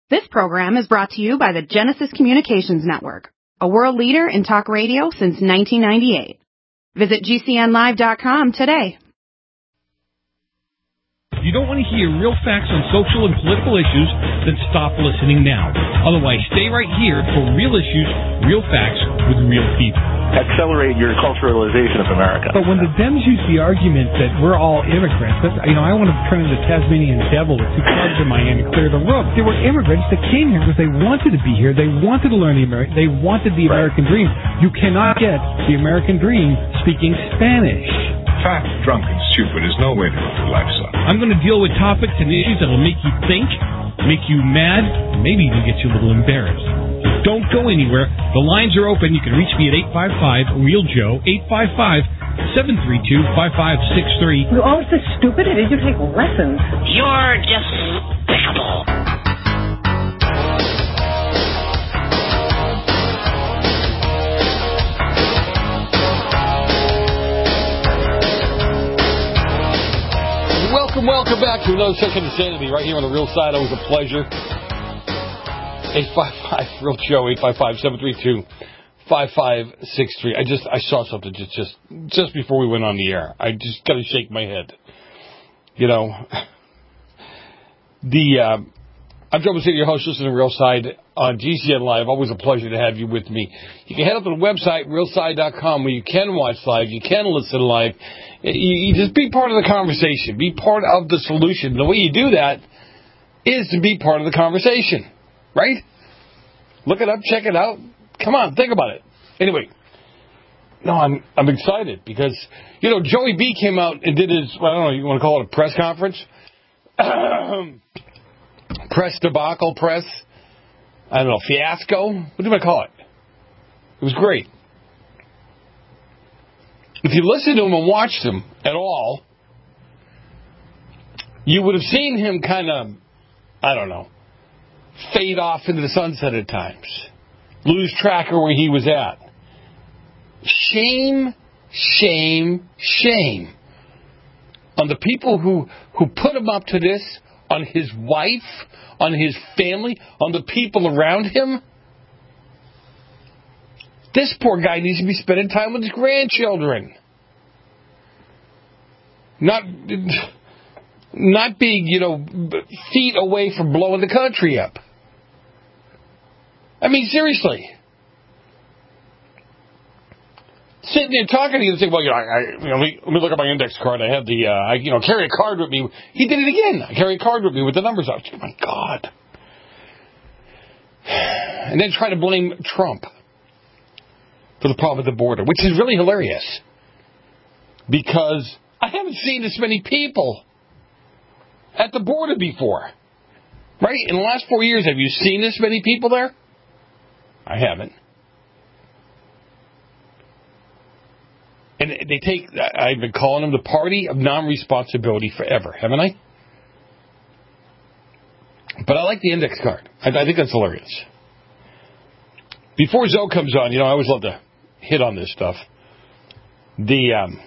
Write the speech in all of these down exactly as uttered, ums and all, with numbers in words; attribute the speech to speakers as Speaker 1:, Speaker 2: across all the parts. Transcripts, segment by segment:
Speaker 1: This program is brought to you by the Genesis Communications Network, a world leader in talk radio since nineteen ninety-eight. Visit G C N live dot com today.
Speaker 2: If you don't want to hear real facts on social and political issues, then stop listening now. Otherwise, stay right here for real issues, real facts with real people.
Speaker 3: Accelerate your culturalization of America.
Speaker 4: But when the Dems use the argument that we're all immigrants, that, you know, I want to turn into Tasmanian devil with two clubs in my hand and clear the room. There were immigrants that came here because they wanted to be here. They wanted to learn the American. They wanted the
Speaker 3: Right.
Speaker 4: American dream. You cannot get the American dream speaking Spanish.
Speaker 5: Fat, drunk, and stupid is no way to live your life, son.
Speaker 2: I'm going to deal with topics and issues that will make you think, make you mad, and maybe even get you a little embarrassed. So don't go anywhere. The lines are open. You can reach me at eight five five, REAL Joe, eight five five, seven three two, five five six three.
Speaker 6: You're always so stupid. Did you take lessons?
Speaker 7: You're despicable.
Speaker 8: Welcome, welcome back to another Second Insanity right here on the Real Side. Always a pleasure. eight five five, REAL Joe, eight five five, seven three two, five five six three. I just, I saw something just, just, just before we went on the air. I just got to shake my head. You know, the, uh, I'm Joe Messina, your host, listening to Real Side on G C N Live. Always a pleasure to have you with me. You can head up to the website, real side dot com, where you can watch live, you can listen live. You, you just be part of the conversation. Be part of the solution. The way you do that is to be part of the conversation. Right? Look it up, check it out. Come on, think about it. Anyway, no, I'm I'm excited because, you know, Joey B came out and did his, well, I don't know, you want to call it a press conference? Press debacle, press, I don't know, fiasco? What do you want to call it? It was great. If you listened to him and watched him at all, you would have seen him kind of, I don't know, fade off into the sunset at times. Lose track of where he was at. Shame, shame, shame on the people who, who put him up to this, on his wife, on his family, on the people around him. This poor guy needs to be spending time with his grandchildren. Not, not being, you know, feet away from blowing the country up. I mean, seriously. Sitting there talking to you and saying, well, you know, I, I, you know let, me, let me look at my index card. I have the, uh, I, you know, carry a card with me. He did it again. I carry a card with me with the numbers up. Oh, my God. And then try to blame Trump for the problem at the border, which is really hilarious. Because I haven't seen this many people at the border before. Right? In the last four years, have you seen this many people there? I haven't. And they take, I've been calling them the party of non-responsibility forever, haven't I? But I like the index card. I, I think that's hilarious. Before Zoe comes on, you know, I always love to hit on this stuff. The, um,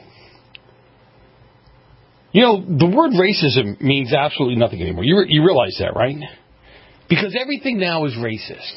Speaker 8: you know, the word racism means absolutely nothing anymore. You, you realize that, right? Because everything now is racist.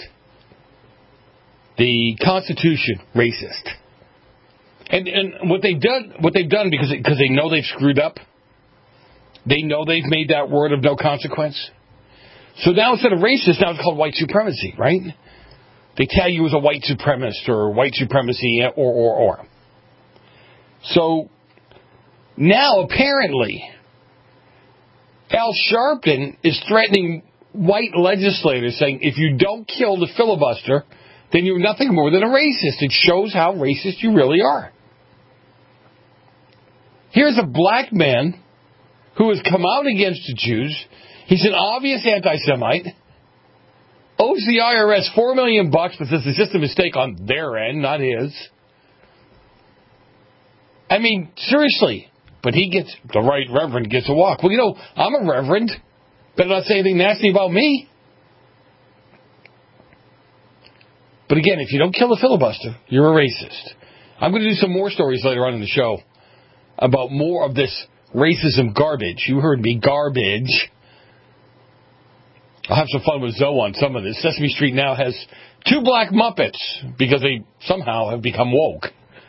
Speaker 8: The Constitution, racist. And and what they've done, what they've done because because they know they've screwed up, they know they've made that word of no consequence. So now instead of racist, now it's called white supremacy, right? They tag you as a white supremacist or white supremacy or or or. So now apparently, Al Sharpton is threatening white legislators, saying if you don't kill the filibuster, then you're nothing more than a racist. It shows how racist you really are. Here's a black man who has come out against the Jews. He's an obvious anti-Semite. Owes the I R S four million bucks, but says it's just a mistake on their end, not his. I mean, seriously. But he gets, the right reverend gets a walk. Well, you know, I'm a reverend. Better not say anything nasty about me. But again, if you don't kill the filibuster, you're a racist. I'm going to do some more stories later on in the show about more of this racism garbage. You heard me, garbage. I'll have some fun with Zoe on some of this. Sesame Street now has two black Muppets because they somehow have become woke.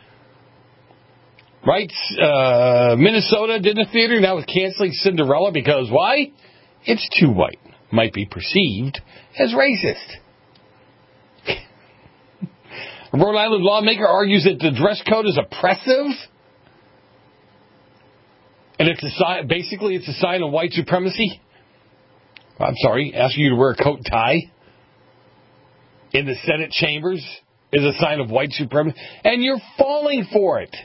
Speaker 8: Right? Uh, Minnesota did a theater now with canceling Cinderella because why? It's too white. Might be perceived as racist. A Rhode Island lawmaker argues that the dress code is oppressive. And it's a sign, basically it's a sign of white supremacy. I'm sorry, asking you to wear a coat and tie in the Senate chambers is a sign of white supremacy. And you're falling for it.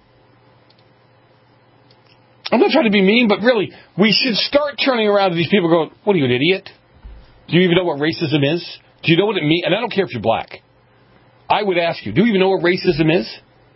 Speaker 8: I'm not trying to be mean, but really, we should start turning around to these people going, what are you, an idiot? Do you even know what racism is? Do you know what it means? And I don't care if you're black. I would ask you, do you even know what racism is?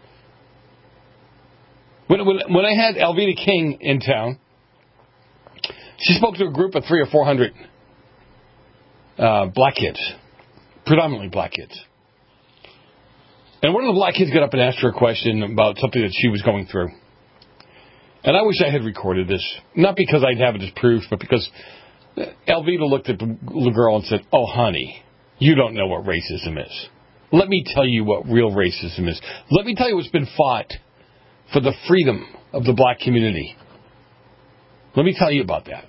Speaker 8: When, when, when I had Alveda King in town, she spoke to a group of three or four hundred uh, black kids, predominantly black kids. And one of the black kids got up and asked her a question about something that she was going through. And I wish I had recorded this, not because I'd have it as proof, but because Alveda looked at the little girl and said, oh, honey, you don't know what racism is. Let me tell you what real racism is. Let me tell you what's been fought for the freedom of the black community. Let me tell you about that.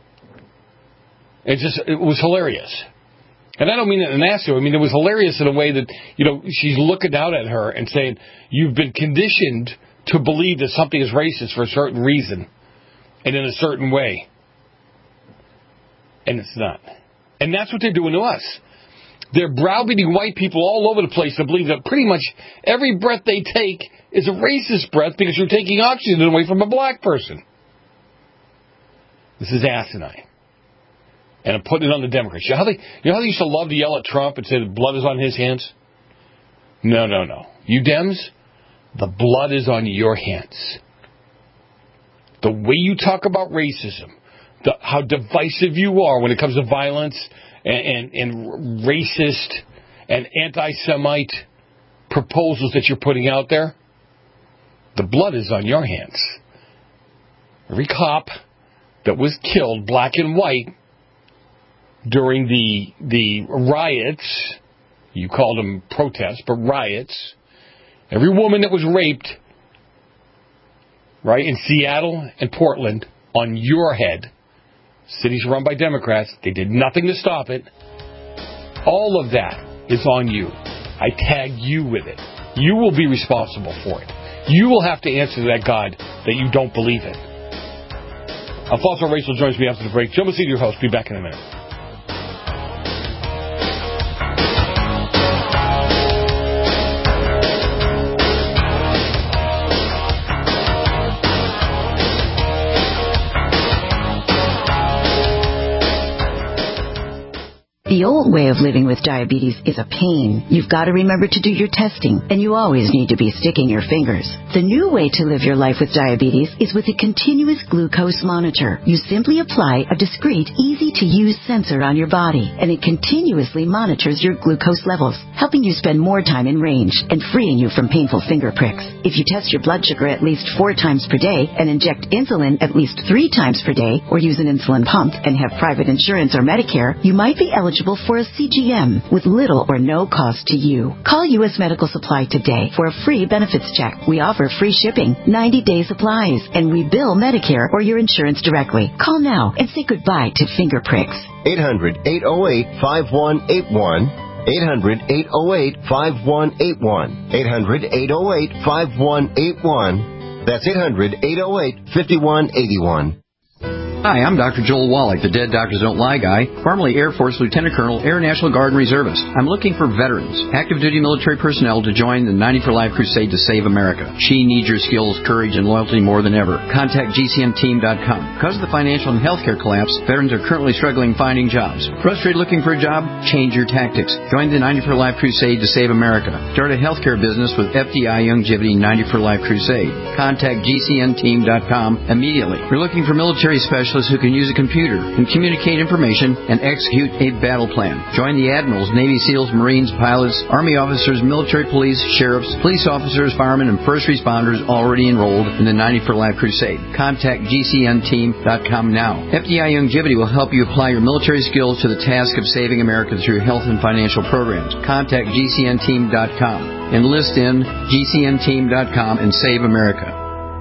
Speaker 8: It just, it was hilarious. And I don't mean it in a nasty way. I mean, it was hilarious in a way that, you know, she's looking out at her and saying, you've been conditioned to believe that something is racist for a certain reason and in a certain way. And it's not. And that's what they're doing to us. They're browbeating white people all over the place to believe that pretty much every breath they take is a racist breath because you're taking oxygen away from a black person. This is asinine. And I'm putting it on the Democrats. You know how they, you know how they used to love to yell at Trump and say the blood is on his hands? No, no, no. You Dems, the blood is on your hands. The way you talk about racism, the, how divisive you are when it comes to violence and, and, and racist and anti-Semite proposals that you're putting out there, the blood is on your hands. Every cop that was killed, black and white, during the the riots, you called them protests, but riots, every woman that was raped, right, in Seattle and Portland, on your head, cities run by Democrats, they did nothing to stop it. All of that is on you. I tag you with it. You will be responsible for it. You will have to answer to that God that you don't believe in. Alfonso Rachel joins me after the break. Joe Massini, your host. Be back in a minute.
Speaker 9: The old way of living with diabetes is a pain. You've got to remember to do your testing, and you always need to be sticking your fingers. The new way to live your life with diabetes is with a continuous glucose monitor. You simply apply a discreet, easy-to-use sensor on your body, and it continuously monitors your glucose levels, helping you spend more time in range and freeing you from painful finger pricks. If you test your blood sugar at least four times per day and inject insulin at least three times per day, or use an insulin pump and have private insurance or Medicare, you might be eligible for a C G M with little or no cost to you. Call U S Medical Supply today for a free benefits check. We offer free shipping, ninety-day supplies, and we bill Medicare or your insurance directly. Call now and say goodbye to finger pricks.
Speaker 10: eight hundred, eight oh eight, five one eight one. eight hundred, eight oh eight, five one eight one. eight hundred, eight oh eight, five one eight one. That's eight hundred, eight oh eight, five one eight one.
Speaker 11: Hi, I'm Doctor Joel Wallach, the Dead Doctors Don't Lie guy, formerly Air Force Lieutenant Colonel, Air National Guard and Reservist. I'm looking for veterans, active duty military personnel to join the ninety for Life crusade to save America. She needs your skills, courage, and loyalty more than ever. Contact G C M team dot com. Because of the financial and healthcare collapse, veterans are currently struggling finding jobs. Frustrated looking for a job? Change your tactics. Join the ninety for Life crusade to save America. Start a healthcare business with F D I Youngevity ninety for Life crusade. Contact G C N team dot com immediately. We're looking for military specialists specialists who can use a computer and communicate information and execute a battle plan. Join the admirals, Navy SEALs, Marines, pilots, Army officers, military police, sheriffs, police officers, firemen, and first responders already enrolled in the ninety for Life Crusade. Contact G C N team dot com now. F D I Longevity will help you apply your military skills to the task of saving America through health and financial programs. Contact G C N team dot com. Enlist in G C N team dot com and save America.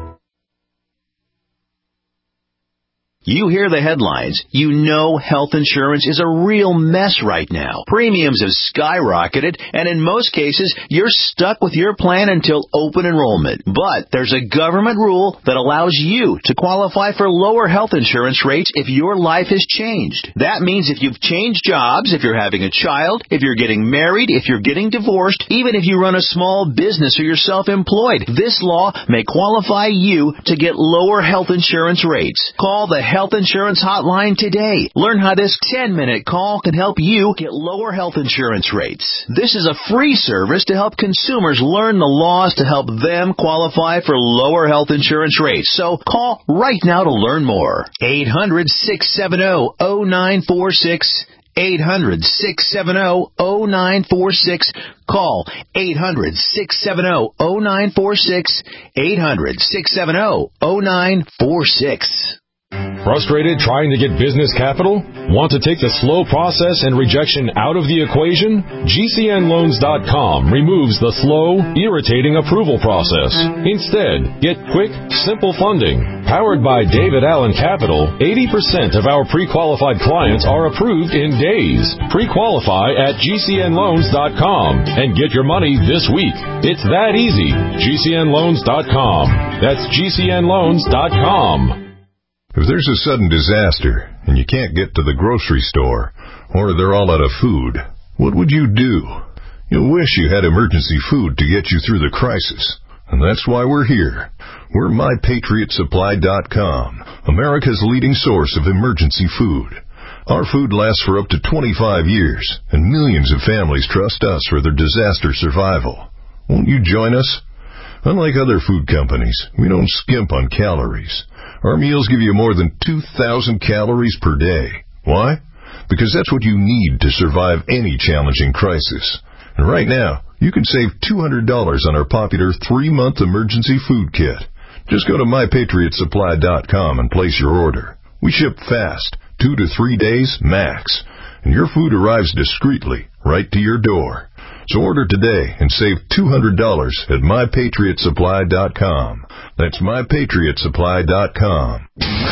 Speaker 12: You hear the headlines. You know health insurance is a real mess right now. Premiums have skyrocketed, and in most cases, you're stuck with your plan until open enrollment. But there's a government rule that allows you to qualify for lower health insurance rates if your life has changed. That means if you've changed jobs, if you're having a child, if you're getting married, if you're getting divorced, even if you run a small business or you're self-employed, this law may qualify you to get lower health insurance rates. Call the Health Insurance Hotline today. Learn how this ten-minute call can help you get lower health insurance rates. This is a free service to help consumers learn the laws to help them qualify for lower health insurance rates. So call right now to learn more. eight hundred, six seven zero, zero nine four six. eight hundred, six seven zero, zero nine four six. Call eight hundred, six seven zero, zero nine four six. eight hundred, six seven zero, zero nine four six.
Speaker 13: Frustrated trying to get business capital? Want to take the slow process and rejection out of the equation? G C N loans dot com removes the slow, irritating approval process. Instead, get quick, simple funding. Powered by David Allen Capital, eighty percent of our pre-qualified clients are approved in days. Pre-qualify at G C N loans dot com and get your money this week. It's that easy. G C N loans dot com. That's G C N loans dot com.
Speaker 5: If there's a sudden disaster and you can't get to the grocery store, or they're all out of food, what would you do? You'll wish you had emergency food to get you through the crisis. And that's why we're here. We're My Patriot Supply dot com, America's leading source of emergency food. Our food lasts for up to twenty-five years, and millions of families trust us for their disaster survival. Won't you join us? Unlike other food companies, we don't skimp on calories. Our meals give you more than two thousand calories per day. Why? Because that's what you need to survive any challenging crisis. And right now, you can save two hundred dollars on our popular three-month emergency food kit. Just go to My Patriot Supply dot com and place your order. We ship fast, two to three days max, and your food arrives discreetly right to your door. So order today and save two hundred dollars at My Patriot Supply dot com. That's My Patriot Supply dot com.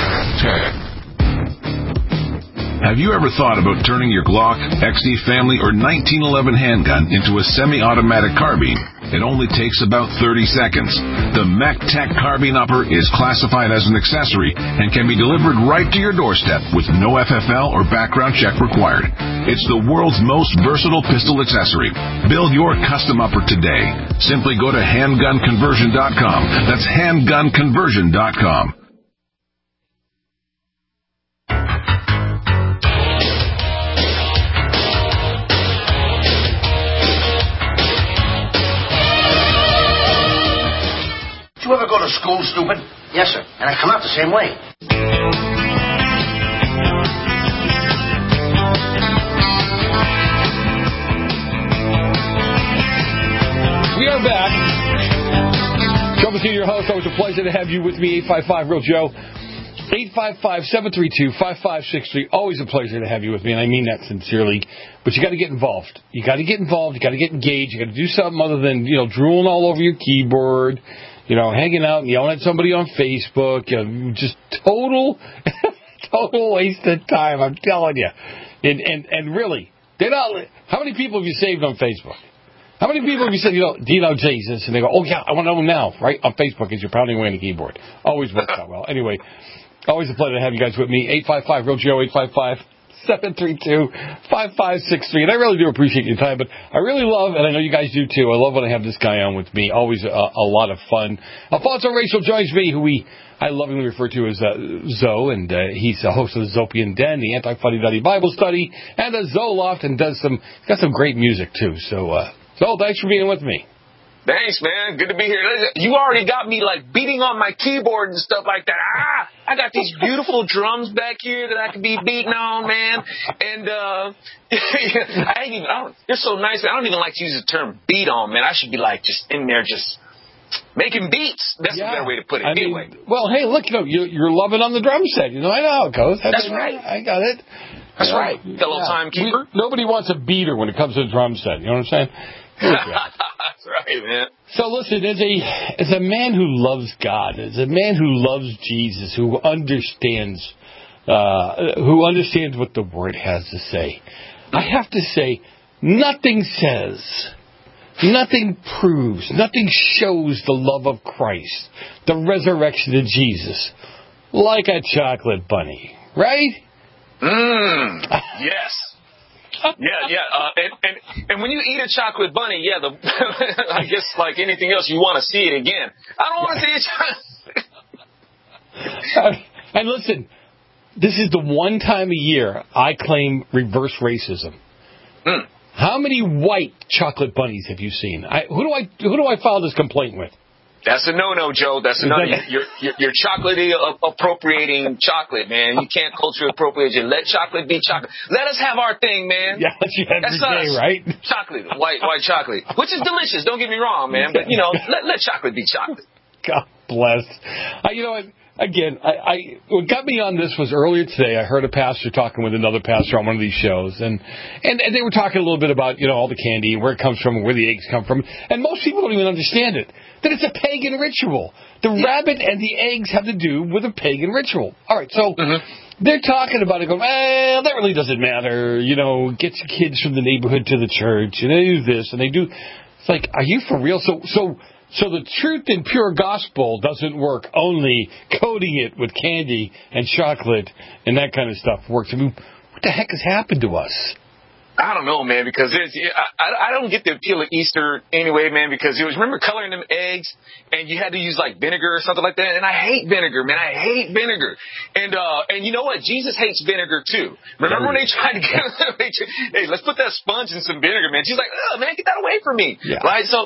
Speaker 5: Have you ever thought about turning your Glock, X D Family, or nineteen eleven handgun into a semi-automatic carbine? It only takes about thirty seconds. The MacTac Carbine Upper is classified as an accessory and can be delivered right to your doorstep with no F F L or background check required. It's the world's most versatile pistol accessory. Build your custom upper today. Simply go to handgun conversion dot com. That's handgun conversion dot com.
Speaker 14: Did you ever go to school, stupid? Yes, sir. And I come out the same way.
Speaker 8: We are back. Trouble to your host. Always a pleasure to have you with me. eight five five Real Joe. eight five five, seven three two, five five six three. Always a pleasure to have you with me, and I mean that sincerely. But you got to get involved. You got to get involved. You got to get engaged. You got to do something other than, you know, drooling all over your keyboard. You know, hanging out and yelling at somebody on Facebook, you know, just total, total waste of time, I'm telling you. And, and, and really, they're not, how many people have you saved on Facebook? How many people have you said, you know, do you know Jesus? And they go, oh, yeah, I want to know him now, right? On Facebook as you're pounding away on the keyboard. Always works out well. Anyway, always a pleasure to have you guys with me. eight five five Real Joe, eight five five, seven three two, five five six three. And I really do appreciate your time, but I really love, and I know you guys do too, I love when I have this guy on with me. Always a, a lot of fun. Alfonso Rachel joins me, who we, I lovingly refer to as uh, Zoe, and uh, he's the host of the Zopian Den, the Anti-Fuddy-Duddy Bible Study, and the Zoloft, and does some, got some great music too. So, uh, Zoe, thanks for being with me.
Speaker 15: Thanks, man. Good to be here. You already got me, like, beating on my keyboard and stuff like that. Ah! I got these beautiful drums back here that I could be beating on, man. And uh, I ain't even. I don't, they're so nice. Man. I don't even like to use the term beat on, man. I should be like just in there, just making beats. That's yeah. a better way to put it.
Speaker 8: I
Speaker 15: anyway.
Speaker 8: Mean, well, hey, look, you know, you're, you're loving on the drum set. You know, I know how it goes.
Speaker 15: That's, That's right.
Speaker 8: I got it.
Speaker 15: That's
Speaker 8: you know,
Speaker 15: right, fellow yeah. timekeeper.
Speaker 8: We, nobody wants a beater when it comes to the drum set. You know what I'm saying?
Speaker 15: That's right, man.
Speaker 8: So listen, as a as a man who loves God, as a man who loves Jesus, who understands uh, who understands what the Word has to say, I have to say, nothing says, nothing proves, nothing shows the love of Christ, the resurrection of Jesus, like a chocolate bunny, right?
Speaker 15: Mmm. Yes. Yeah, yeah. Uh, and, and and when you eat a chocolate bunny, yeah, the I guess like anything else, you want to see it again. I don't want to see it.
Speaker 8: uh, and listen, this is the one time a year I claim reverse racism.
Speaker 15: Mm.
Speaker 8: How many white chocolate bunnies have you seen? I, who do I who do I file this complaint with?
Speaker 15: That's a no-no, Joe. That's a no-no. You're, you're, you're chocolatey appropriating chocolate, man. You can't culture appropriate it. Let chocolate be chocolate. Let us have our thing, man.
Speaker 8: Yeah, you every
Speaker 15: That's
Speaker 8: day,
Speaker 15: us.
Speaker 8: Right?
Speaker 15: Chocolate, white white chocolate, which is delicious. Don't get me wrong, man. But, you know, let, let chocolate be chocolate.
Speaker 8: God bless. Uh, you know what? Again, I, I what got me on this was earlier today. I heard a pastor talking with another pastor on one of these shows, and, and and they were talking a little bit about you know all the candy and where it comes from and where the eggs come from. And most people don't even understand it. That it's a pagan ritual. The yeah. rabbit and the eggs have to do with a pagan ritual. All right, so mm-hmm. they're talking about it, going, well, that really doesn't matter. You know, get your kids from the neighborhood to the church, and they do this and they do. It's like, are you for real? So so. So the truth and pure gospel doesn't work. Only coating it with candy and chocolate and that kind of stuff works. I mean, what the heck has happened to us?
Speaker 15: I don't know, man, because it's, I, I don't get the appeal of Easter anyway, man, because it was, remember coloring them eggs and you had to use like vinegar or something like that. And I hate vinegar, man. I hate vinegar. And, uh, and you know what? Jesus hates vinegar too. Remember when they tried to get, hey, let's put that sponge in some vinegar, man. She's like, oh man, get that away from me. Yeah. Right. So,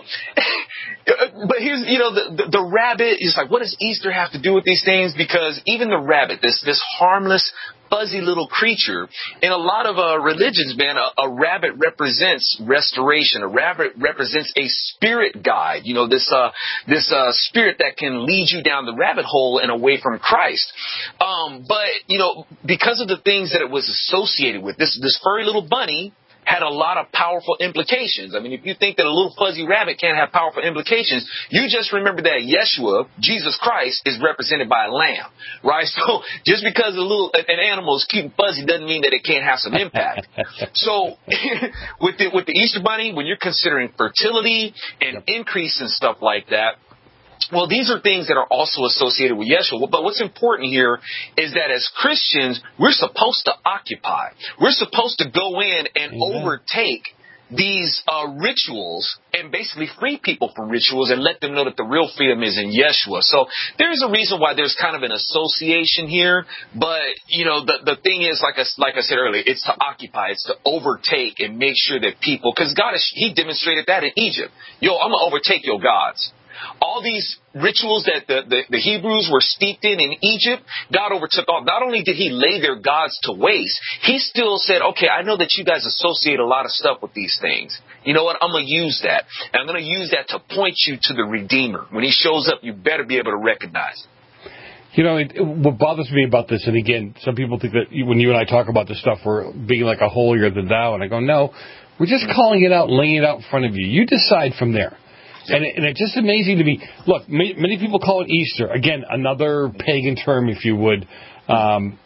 Speaker 15: but here's, you know, the, the, the rabbit is like, what does Easter have to do with these things? Because even the rabbit, this, this harmless, fuzzy little creature. In a lot of uh, religions, man, a, a rabbit represents restoration. A rabbit represents a spirit guide. You know, this uh, this uh, spirit that can lead you down the rabbit hole and away from Christ. Um, but you know, because of the things that it was associated with, this this furry little bunny had a lot of powerful implications. I mean, if you think that a little fuzzy rabbit can't have powerful implications, you just remember that Yeshua, Jesus Christ, is represented by a lamb, right? So just because a little an animal is cute and fuzzy doesn't mean that it can't have some impact. So with the with the Easter Bunny, when you're considering fertility and increase and stuff like that, well, these are things that are also associated with Yeshua. But what's important here is that as Christians, we're supposed to occupy. We're supposed to go in and Amen. overtake these uh, rituals and basically free people from rituals and let them know that the real freedom is in Yeshua. So there's a reason why there's kind of an association here. But, you know, the, the thing is, like I, like I said earlier, it's to occupy. It's to overtake and make sure that people, because God, is, he demonstrated that in Egypt. Yo, I'm going to overtake your gods. All these rituals that the, the, the Hebrews were steeped in in Egypt, God overtook all. Not only did he lay their gods to waste, he still said, okay, I know that you guys associate a lot of stuff with these things. You know what? I'm going to use that. And I'm going to use that to point you to the Redeemer. When he shows up, you better be able to recognize him.
Speaker 8: You know, it, what bothers me about this, and again, some people think that when you and I talk about this stuff, we're being like a holier than thou. And I go, no, we're just calling it out, laying it out in front of you. You decide from there. And, it, and it's just amazing to me. Look, many, many people call it Easter. Again, another pagan term, if you would. Um,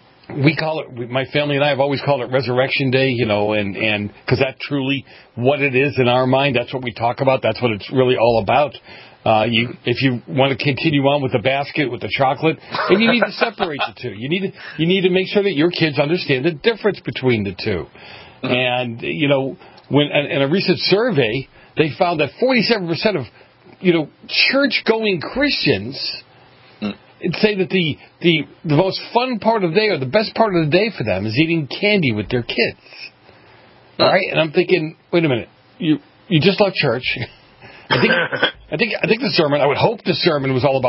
Speaker 8: we call it, my family and I have always called it Resurrection Day, you know, and, and, cause that's truly what it is in our mind. That's what we talk about. That's what it's really all about. Uh, you, if you want to continue on with the basket, with the chocolate, then you need to separate the two. You need to, you need to make sure that your kids understand the difference between the two. And, you know, when, in a recent survey, they found that forty-seven percent of, you know, church-going Christians mm. say that the, the the most fun part of the day or the best part of the day for them is eating candy with their kids. Mm. All right? And I'm thinking, wait a minute, you you just left church. I think I think I think the sermon, I would hope the sermon was all about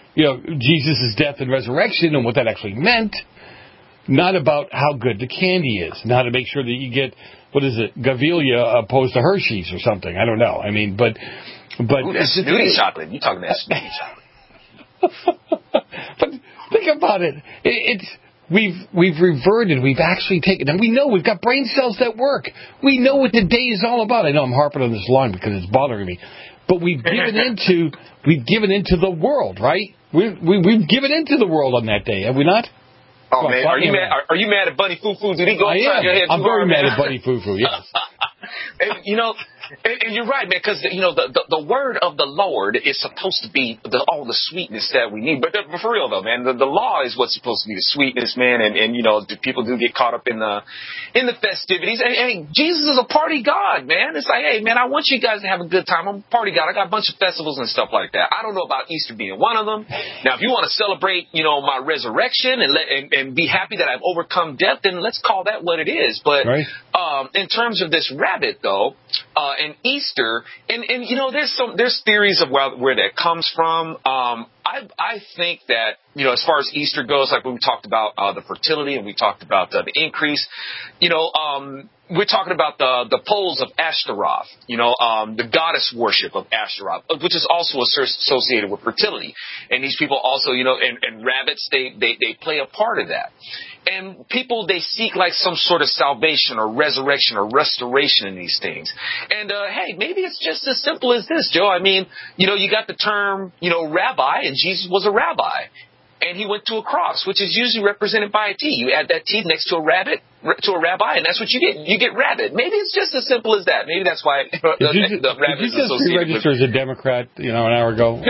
Speaker 8: you know, Jesus' death and resurrection and what that actually meant. Not about how good the candy is. Not to make sure that you get, what is it, Gavilia opposed to Hershey's or something. I don't know. I mean, but... but
Speaker 15: Ooh, that's snooty chocolate. You're talking about snooty chocolate.
Speaker 8: But think about it. it. It's... We've we've reverted. We've actually taken... And we know we've got brain cells that work. We know what the day is all about. I know I'm harping on this line because it's bothering me. But we've given into... We've given into the world, right? We, we, we've given into the world on that day, have we not?
Speaker 15: Oh, well, man, are you mad? Are, are you mad at Bunny Foo Foo? Did he go
Speaker 8: I
Speaker 15: upside
Speaker 8: am.
Speaker 15: your head too
Speaker 8: I'm very
Speaker 15: hard,
Speaker 8: mad
Speaker 15: man?
Speaker 8: at Bunny Foo Foo, yes.
Speaker 15: And, you know, and, and you're right, man, because, you know, the, the the word of the Lord is supposed to be the, all the sweetness that we need. But, the, but for real, though, man, the, the law is what's supposed to be the sweetness, man. And, and you know, people do get caught up in the in the festivities. And, hey, Jesus is a party God, man. It's like, hey, man, I want you guys to have a good time. I'm a party God. I got a bunch of festivals and stuff like that. I don't know about Easter being one of them. Now, if you want to celebrate, you know, my resurrection and, let, and, and be happy that I've overcome death, then let's call that what it is. But right. um, in terms of this rabbit, though, uh, and Easter, and, and you know, there's some there's theories of where, where that comes from. Um, I I think that, you know, as far as Easter goes, like when we talked about uh, the fertility and we talked about uh, the increase, you know, um, we're talking about the the poles of Ashtaroth, you know, um, the goddess worship of Ashtaroth, which is also associated with fertility. And these people also, you know, and, and rabbits, they, they, they play a part of that. And people, they seek like some sort of salvation or resurrection or restoration in these things. And, uh, hey, maybe it's just as simple as this, Joe. I mean, you know, you got the term, you know, rabbi, and Jesus was a rabbi. And he went to a cross, which is usually represented by a T. You add that T next to a rabbit, to a rabbi, and that's what you get. You get rabbit. Maybe it's just as simple as that. Maybe that's why the,
Speaker 8: you,
Speaker 15: the rabbit is associated with...
Speaker 8: Did you just pre-register as a Democrat, you know, an hour ago?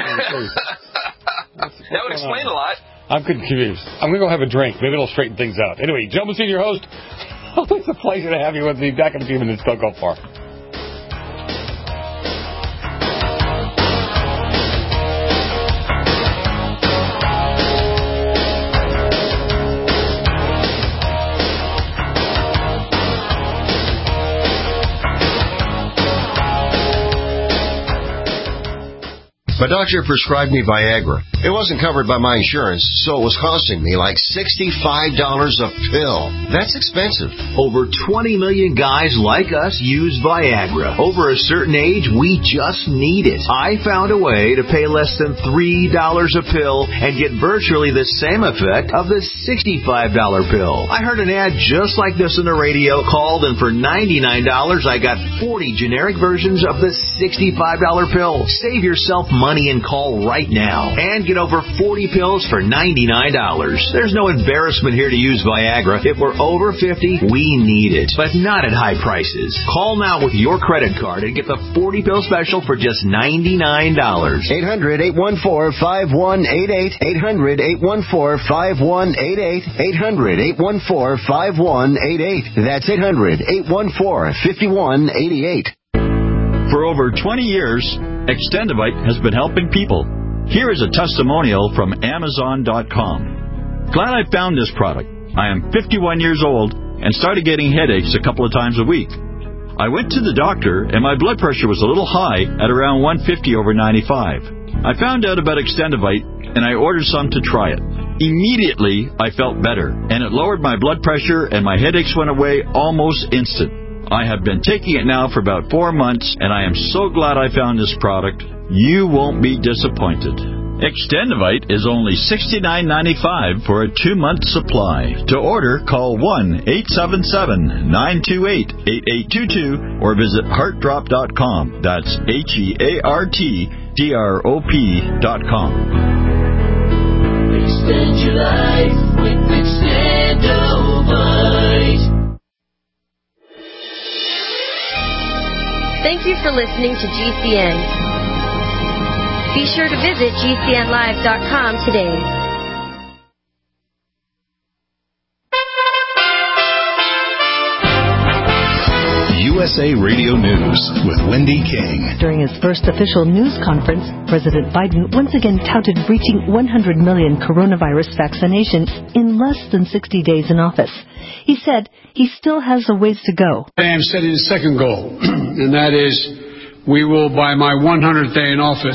Speaker 15: That would explain a lot.
Speaker 8: I'm confused. I'm going to go have a drink. Maybe it'll straighten things out. Anyway, Joe Messina, your host. It's a pleasure to have you with me. Back in a few minutes. Don't go far.
Speaker 10: My doctor prescribed me Viagra. It wasn't covered by my insurance, so it was costing me like sixty-five dollars a pill. That's expensive.
Speaker 12: Over twenty million guys like us use Viagra. Over a certain age, we just need it. I found a way to pay less than three dollars a pill and get virtually the same effect of the sixty-five dollars pill. I heard an ad just like this on the radio, called, and for ninety-nine dollars, I got forty generic versions of the sixty-five dollars pill. Save yourself money and call right now and get over forty pills for ninety-nine dollars. There's no embarrassment here to use Viagra. If we're over fifty, we need it, but not at high prices. Call now with your credit card and get the forty pill special for just ninety-nine dollars.
Speaker 10: eight hundred, eight one four, five one eight eight. eight hundred, eight one four, five one eight eight. eight hundred, eight one four, five one eight eight. That's eight hundred, eight one four, five one eight eight.
Speaker 16: For over twenty years, Extendivite has been helping people. Here is a testimonial from Amazon dot com. Glad I found this product. I am fifty-one years old and started getting headaches a couple of times a week. I went to the doctor and my blood pressure was a little high at around one fifty over ninety-five. I found out about Extendivite and I ordered some to try it. Immediately, I felt better and it lowered my blood pressure and my headaches went away almost instant. I have been taking it now for about four months, and I am so glad I found this product. You won't be disappointed. Extendivite is only sixty-nine ninety-five for a two-month supply. To order, call one eight seven seven, nine two eight, eight eight two two or visit heart drop dot com. That's H E A R T D R O P dot com.
Speaker 17: Extend your life with Extendivite. Thank you for listening to G C N. Be sure to visit G C N live dot com today.
Speaker 5: U S A Radio News with Wendy King.
Speaker 18: During his first official news conference, President Biden once again touted reaching one hundred million coronavirus vaccinations in less than sixty days in office. He said he still has a ways to go.
Speaker 19: I am setting a second goal, and that is we will, by my one hundredth day in office,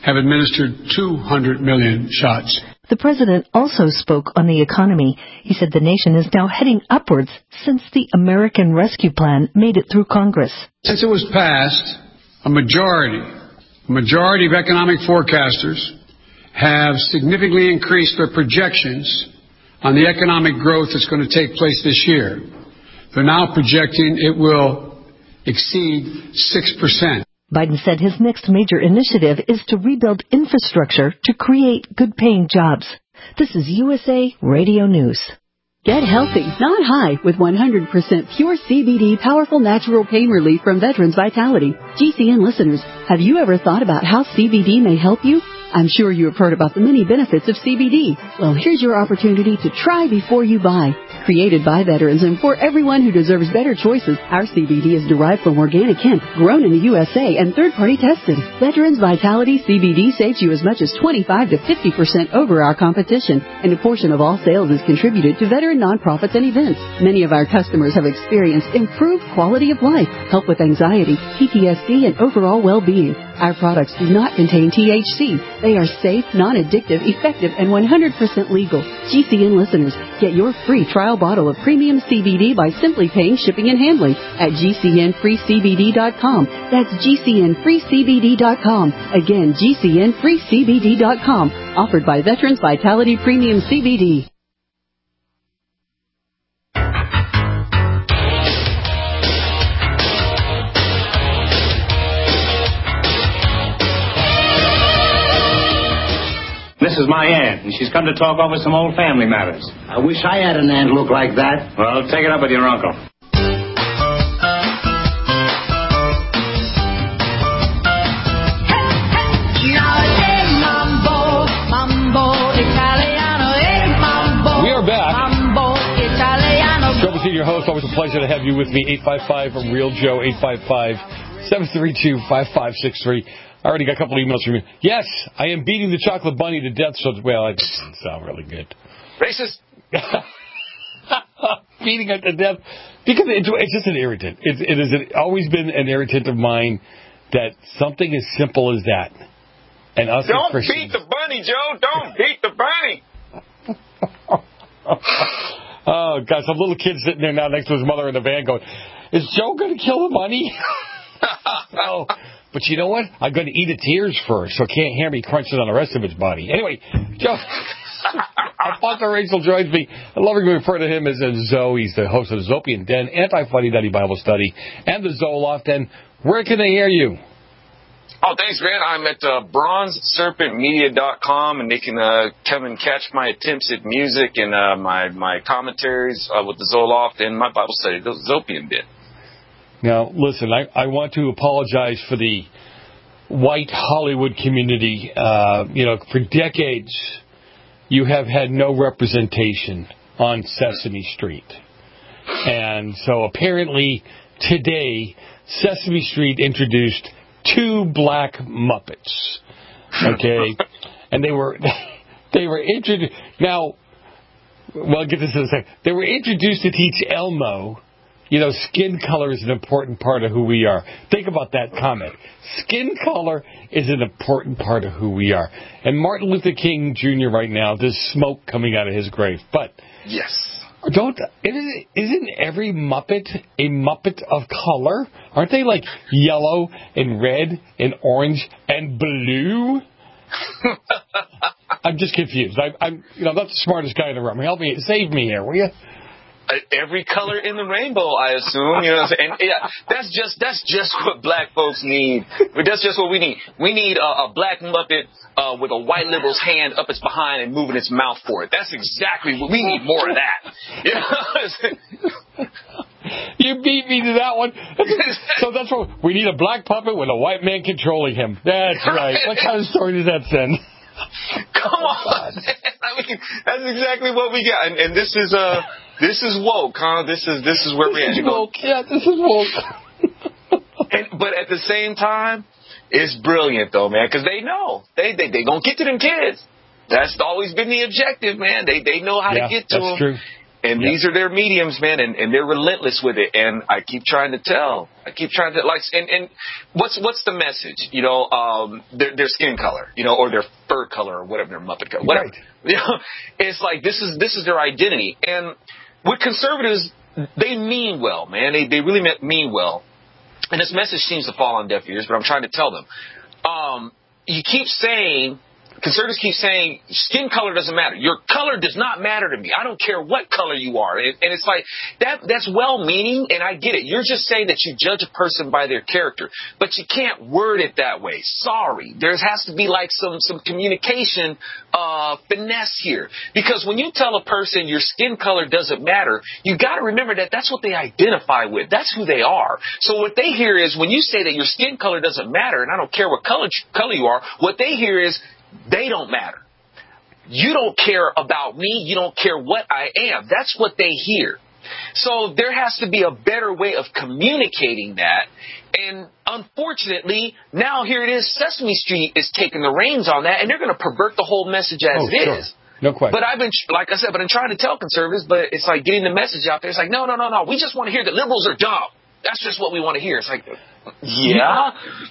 Speaker 19: have administered two hundred million shots.
Speaker 18: The president also spoke on the economy. He said the nation is now heading upwards since the American Rescue Plan made it through Congress.
Speaker 19: Since it was passed, a majority, a majority of economic forecasters have significantly increased their projections on the economic growth that's going to take place this year. They're now projecting it will exceed six percent.
Speaker 18: Biden said his next major initiative is to rebuild infrastructure to create good-paying jobs. This is U S A Radio News.
Speaker 20: Get healthy, not high, with one hundred percent pure C B D powerful natural pain relief from Veterans Vitality. G C N listeners, have you ever thought about how C B D may help you? I'm sure you have heard about the many benefits of C B D. Well, here's your opportunity to try before you buy. Created by veterans and for everyone who deserves better choices, our C B D is derived from organic hemp, grown in the U S A and third-party tested. Veterans Vitality C B D saves you as much as twenty-five to fifty percent over our competition, and a portion of all sales is contributed to veteran nonprofits and events. Many of our customers have experienced improved quality of life, help with anxiety, P T S D, and overall well-being. Our products do not contain T H C. They are safe, non-addictive, effective, and one hundred percent legal. G C N listeners, get your free trial bottle of premium C B D by simply paying shipping and handling at G C N free C B D dot com. That's G C N free C B D dot com. Again, G C N free C B D dot com. Offered by Veterans Vitality Premium C B D.
Speaker 21: This is my aunt, and she's come to talk over some old family matters.
Speaker 14: I wish I had an aunt look like that.
Speaker 21: Well, take it up with your uncle.
Speaker 2: We are back. Joe Messina, your host. Always a pleasure to have you with me. eight five five Real Joe, eight five five, seven three two, five five six three. I already got a couple of emails from you. Yes, I am beating the chocolate bunny to death. So, well, it doesn't sound really good.
Speaker 15: Racist.
Speaker 2: Beating it to death because it's, it's just an irritant. It, it has always been an irritant of mine that something as simple as that. And us
Speaker 15: Don't
Speaker 2: as Christians,
Speaker 15: beat the bunny, Joe. Don't beat the bunny.
Speaker 2: Oh, God, some little kid sitting there now next to his mother in the van going, is Joe going to kill the bunny? Oh. But you know what? I'm going to eat its ears first, so it can't hear me crunching on the rest of its body. Anyway, Joe, Alfonso Rachel joins me. I love to refer to him as a Zoe. He's the host of the Zopian Den, Anti-Funny Duddy Bible Study, and the Zoloft. And where can they hear you?
Speaker 15: Oh, thanks, man. I'm at uh, bronze serpent media dot com, and they can uh, come and catch my attempts at music and uh, my, my commentaries uh, with the Zoloft and my Bible study, the Zopian Den.
Speaker 2: Now, listen, I, I want to apologize for the white Hollywood community. Uh, you know, for decades, you have had no representation on Sesame Street. And so apparently today, Sesame Street introduced two black Muppets. Okay? And they were, they were introduced. Now, well, I'll get this in a second. They were introduced to teach Elmo. You know, skin color is an important part of who we are. Think about that comment. Skin color is an important part of who we are. And Martin Luther King Junior right now, there's smoke coming out of his grave. But
Speaker 15: yes,
Speaker 2: don't isn't, isn't every Muppet a Muppet of color? Aren't they like yellow and red and orange and blue? I'm just confused. I, I'm, you know, not the smartest guy in the room. Help me, save me here, will you?
Speaker 15: Every color in the rainbow, I assume. You know what I'm saying? And yeah, that's just that's just what black folks need. That's just what we need. We need a, a black Muppet uh, with a white liberal's hand up its behind and moving its mouth for it. That's exactly what we need. More of that. You know?
Speaker 2: You beat me to that one. So that's what we need: a black puppet with a white man controlling him. That's right. What kind of story does that send?
Speaker 15: Come on. I mean, that's exactly what we got. And, and this is uh this is woke, huh? This is this is where we're at.
Speaker 2: This is woke. Yeah, this is woke.
Speaker 15: and, but at the same time, it's brilliant though, man, because they know they they they gonna get to them kids. That's always been the objective, man. They they know how
Speaker 2: yeah,
Speaker 15: to get to
Speaker 2: that's
Speaker 15: them.
Speaker 2: True.
Speaker 15: And
Speaker 8: yeah.
Speaker 15: these are their mediums, man, and, and they're relentless with it. And I keep trying to tell. I keep trying to, like, and, and what's what's the message? You know, um, their, their skin color, you know, or their fur color, or whatever, their Muppet color, whatever.
Speaker 8: Right.
Speaker 15: You know, it's like this is this is their identity. And with conservatives, they mean well, man. They they really mean well. And this message seems to fall on deaf ears, but I'm trying to tell them. Um, you keep saying, conservatives keep saying, skin color doesn't matter. Your color does not matter to me. I don't care what color you are. And, and it's like, that. that's well-meaning, and I get it. You're just saying that you judge a person by their character. But you can't word it that way. Sorry. There has to be like some, some communication uh, finesse here. Because when you tell a person your skin color doesn't matter, you got to remember that that's what they identify with. That's who they are. So what they hear is, when you say that your skin color doesn't matter, and I don't care what color, color you are, what they hear is, they don't matter. You don't care about me. You don't care what I am. That's what they hear. So there has to be a better way of communicating that. And unfortunately, now here it is, Sesame Street is taking the reins on that, and they're going to pervert the whole message as
Speaker 8: oh,
Speaker 15: it
Speaker 8: sure.
Speaker 15: is.
Speaker 8: No question.
Speaker 15: But I've been, like I said, but I'm trying to tell conservatives, but it's like getting the message out there. It's like, no, no, no, no. We just want to hear that liberals are dumb. That's just what we want to hear. It's like, yeah.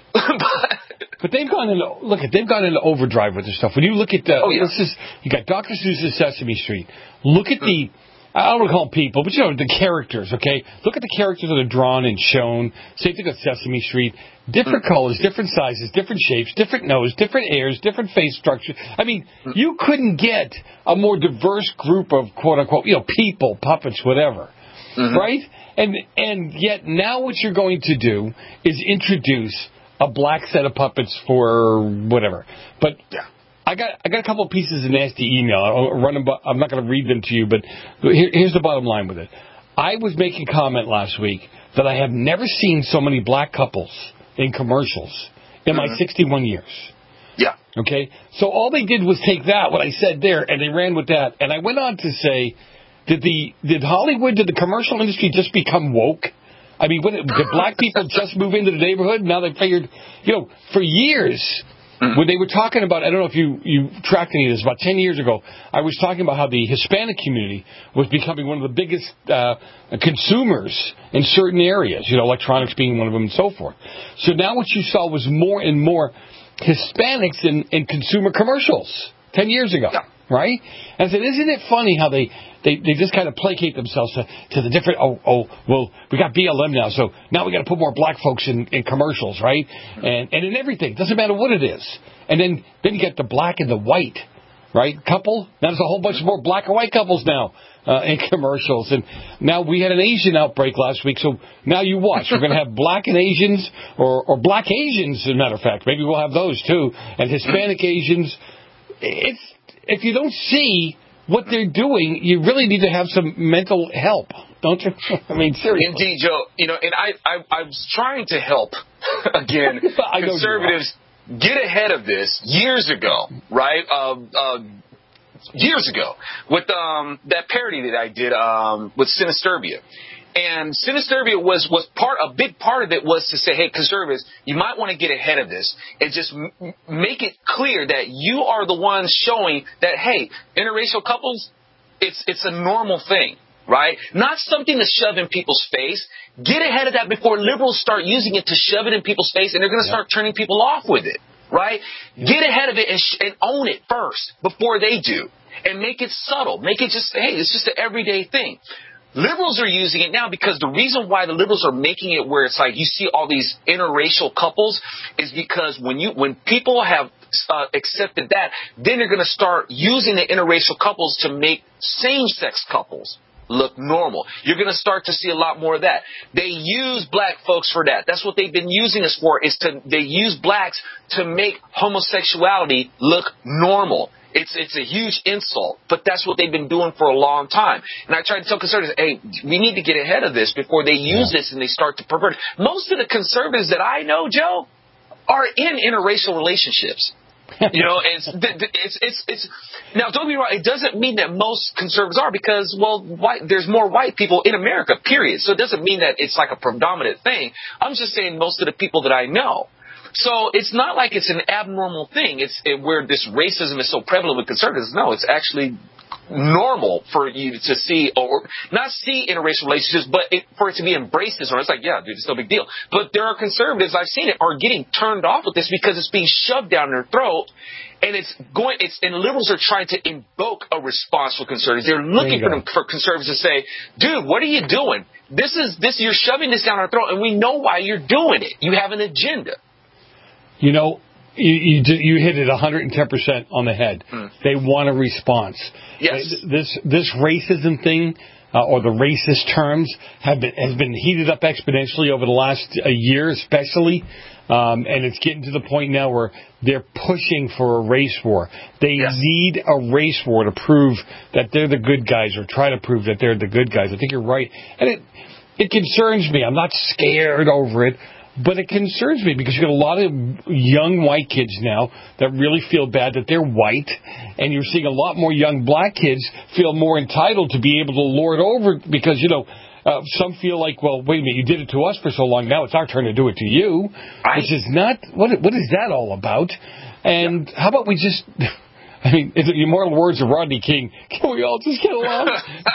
Speaker 15: but,
Speaker 8: but they've gone into, look at, they've gone into overdrive with this stuff. When you look at the,
Speaker 15: oh, yeah.
Speaker 8: let's just, you got Doctor Seuss's Sesame Street. Look at the, I don't want to call them people, but you know, the characters, okay? Look at the characters that are drawn and shown. Same thing with Sesame Street. Different mm-hmm. colors, different sizes, different shapes, different nose, different ears, different face structure. I mean, mm-hmm. you couldn't get a more diverse group of quote unquote, you know, people, puppets, whatever. Mm-hmm. Right? And and yet now what you're going to do is introduce a black set of puppets for whatever. But
Speaker 15: yeah.
Speaker 8: I got I got a couple of pieces of nasty email. I'll run them, I'm not going to read them to you, but here, here's the bottom line with it. I was making comment last week that I have never seen so many black couples in commercials in mm-hmm. my sixty-one years.
Speaker 15: Yeah.
Speaker 8: Okay? So all they did was take that, what I said there, and they ran with that. And I went on to say, Did the did Hollywood, did the commercial industry just become woke? I mean, what, did black people just move into the neighborhood? Now they figured, you know, for years, mm-hmm. when they were talking about, I don't know if you, you tracked any of this, about ten years ago, I was talking about how the Hispanic community was becoming one of the biggest uh, consumers in certain areas, you know, electronics being one of them and so forth. So now what you saw was more and more Hispanics in, in consumer commercials ten years ago.
Speaker 15: Yeah.
Speaker 8: Right? And I said, isn't it funny how they, they, they just kind of placate themselves to, to the different, oh, oh, well, we got B L M now, so now we got to put more black folks in, in commercials, right? And and in everything. Doesn't matter what it is. And then, then you get the black and the white, right? Couple. Now there's a whole bunch more black and white couples now uh, in commercials. And now we had an Asian outbreak last week, so now you watch. We're going to have black and Asians, or, or black Asians, as a matter of fact. Maybe we'll have those too. And Hispanic Asians. It's, if you don't see what they're doing, you really need to have some mental help, don't you? I mean, seriously.
Speaker 15: Indeed, Joe. You know, and I, I, I was trying to help, again, conservatives get ahead of this years ago, right? Uh, uh, years ago, with um, that parody that I did um, with Sinisterbia. And Sinisterbia was, was part, a big part of it was to say, hey, conservatives, you might want to get ahead of this and just m- make it clear that you are the ones showing that, hey, interracial couples, it's, it's a normal thing, right? Not something to shove in people's face. Get ahead of that before liberals start using it to shove it in people's face, and they're going to start turning people off with it, right? Get ahead of it and, sh- and own it first before they do. And make it subtle. Make it just, hey, it's just an everyday thing. Liberals are using it now because the reason why the liberals are making it where it's like you see all these interracial couples is because when you when people have uh, accepted that, then they're going to start using the interracial couples to make same-sex couples look normal. You're going to start to see a lot more of that. They use black folks for that. That's what they've been using us for, is to they use blacks to make homosexuality look normal. It's it's a huge insult, but that's what they've been doing for a long time. And I try to tell conservatives, hey, we need to get ahead of this before they use yeah. this and they start to pervert. Most of the conservatives that I know, Joe, are in interracial relationships. You know, it's, it's it's it's now. Don't be wrong. It doesn't mean that most conservatives are, because well, white, there's more white people in America. Period. So it doesn't mean that it's like a predominant thing. I'm just saying most of the people that I know. So it's not like it's an abnormal thing. It's it, where this racism is so prevalent with conservatives. No, it's actually normal for you to see, or not see interracial relationships, but it, for it to be embraced as normal. It's like, yeah, dude, it's no big deal. But there are conservatives, I've seen it, are getting turned off with this because it's being shoved down their throat. And it's going. It's and liberals are trying to invoke a response for conservatives. They're looking for them, for conservatives to say, "Dude, what are you doing? This is this. You're shoving this down our throat, and we know why you're doing it. You have an agenda."
Speaker 8: You know, you you, you hit it one hundred ten percent on the head. Mm. They want a response.
Speaker 15: Yes.
Speaker 8: This this racism thing. Uh, or the racist terms have been has been heated up exponentially over the last uh, year, especially, um, and it's getting to the point now where they're pushing for a race war. They yes. need a race war to prove that they're the good guys, or try to prove that they're the good guys. I think you're right, and it it concerns me. I'm not scared over it. But it concerns me because you've got a lot of young white kids now that really feel bad that they're white, and you're seeing a lot more young black kids feel more entitled to be able to lord over because, you know, uh, some feel like, well, wait a minute, you did it to us for so long, now it's our turn to do it to you, I, which is not, what what is that all about? And yeah. how about we just, I mean, in the immortal words of Rodney King, can we all just get along?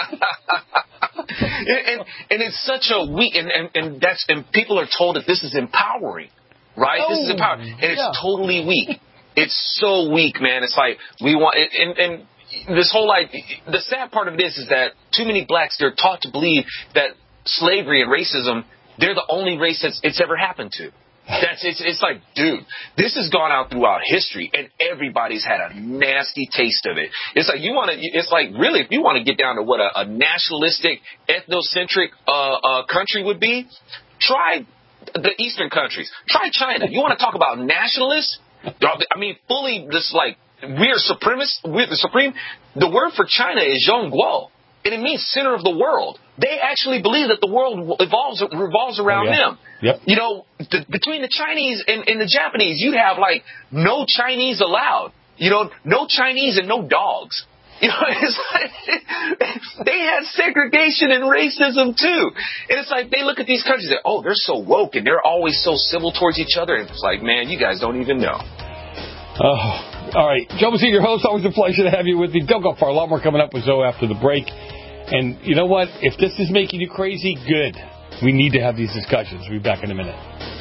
Speaker 15: and, and and it's such a weak, and, and, and that's and people are told that this is empowering, right? Oh, this is empowering, and it's yeah. totally weak. It's so weak, man. It's like we want, and, and this whole like the sad part of this is that too many blacks, they're taught to believe that slavery and racism, they're the only race that's it's ever happened to. That's it's it's like, dude, this has gone out throughout history, and everybody's had a nasty taste of it. It's like you want to. It's like really, if you want to get down to what a, a nationalistic, ethnocentric uh, uh, country would be, try the Eastern countries. Try China. You want to talk about nationalists? I mean, fully just like we're supremacists. We're the supreme. The word for China is Zhongguo, and it means center of the world. They actually believe that the world evolves revolves around
Speaker 8: oh, yeah.
Speaker 15: them.
Speaker 8: Yep.
Speaker 15: You know, the, between the Chinese and, and the Japanese, you'd have like no Chinese allowed. You know, no Chinese and no dogs. You know, it's like they had segregation and racism too. And it's like they look at these countries and oh, they're so woke and they're always so civil towards each other. And it's like, man, you guys don't even know.
Speaker 8: Oh, all right. Joe Messina, your host. Always a pleasure to have you with me. Don't go far. A lot more coming up with Zoe after the break. And you know what? If this is making you crazy, good. We need to have these discussions. We'll be back in a minute.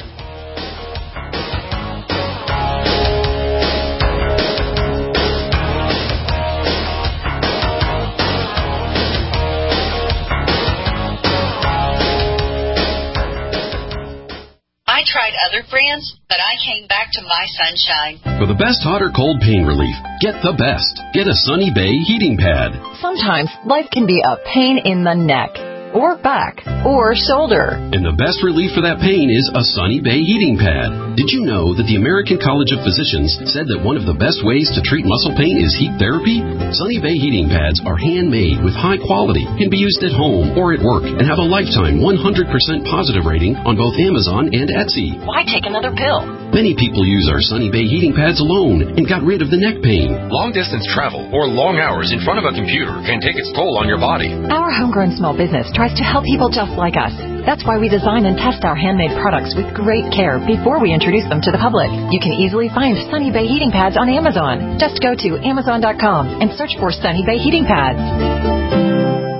Speaker 1: I tried other brands, but I came back to My Sunshine.
Speaker 22: For the best hot or cold pain relief, get the best. Get a Sunny Bay heating pad.
Speaker 23: Sometimes life can be a pain in the neck, or back, or shoulder.
Speaker 22: And the best relief for that pain is a Sunny Bay heating pad. Did you know that the American College of Physicians said that one of the best ways to treat muscle pain is heat therapy? Sunny Bay heating pads are handmade with high quality, can be used at home or at work, and have a lifetime one hundred percent positive rating on both Amazon and Etsy.
Speaker 23: Why take another pill?
Speaker 22: Many people use our Sunny Bay heating pads alone and got rid of the neck pain.
Speaker 24: Long-distance travel or long hours in front of a computer can take its toll on your body.
Speaker 23: Our homegrown small business tries to help people just like us. That's why we design and test our handmade products with great care before we introduce them to the public. You can easily find Sunny Bay heating pads on Amazon. Just go to amazon dot com and search for Sunny Bay heating pads.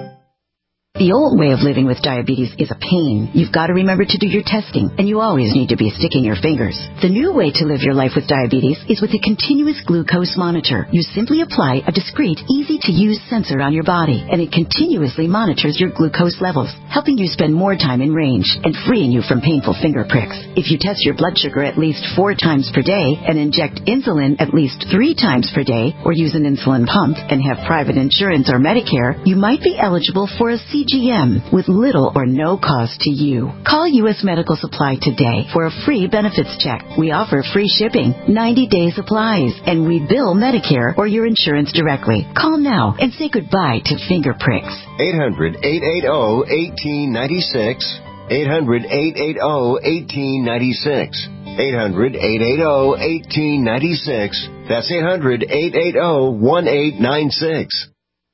Speaker 9: The old way of living with diabetes is a pain. You've got to remember to do your testing, and you always need to be sticking your fingers. The new way to live your life with diabetes is with a continuous glucose monitor. You simply apply a discreet, easy-to-use sensor on your body, and it continuously monitors your glucose levels, helping you spend more time in range and freeing you from painful finger pricks. If you test your blood sugar at least four times per day and inject insulin at least three times per day, or use an insulin pump and have private insurance or Medicare, you might be eligible for a C G M with little or no cost to you. Call U S Medical Supply today for a free benefits check. We offer free shipping, ninety-day supplies, and we bill Medicare or your insurance directly. Call now and say goodbye to finger pricks.
Speaker 10: eight hundred, eight eight zero, one eight nine six. eight hundred, eight eight zero, one eight nine six. eight hundred, eight eight zero, one eight nine six. That's eight hundred, eight eight zero, one eight nine six.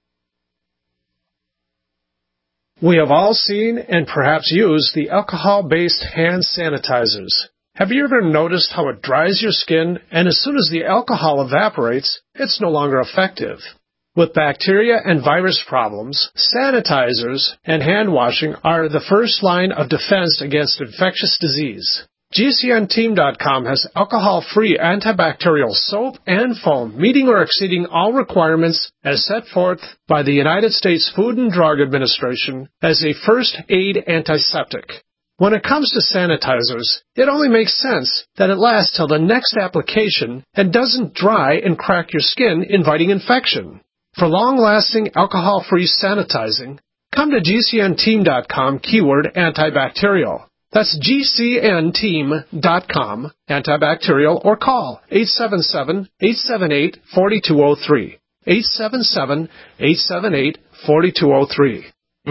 Speaker 25: We have all seen and perhaps used the alcohol-based hand sanitizers. Have you ever noticed how it dries your skin, and as soon as the alcohol evaporates, it's no longer effective? With bacteria and virus problems, sanitizers and hand washing are the first line of defense against infectious disease. G C N team dot com has alcohol-free antibacterial soap and foam meeting or exceeding all requirements as set forth by the United States Food and Drug Administration as a first aid antiseptic. When it comes to sanitizers, it only makes sense that it lasts till the next application and doesn't dry and crack your skin, inviting infection. For long-lasting alcohol-free sanitizing, come to G C N team dot com keyword antibacterial. That's G C N team dot com antibacterial or call eight seven seven, eight seven eight, four two zero three. eight seven seven, eight seven eight, four two zero three.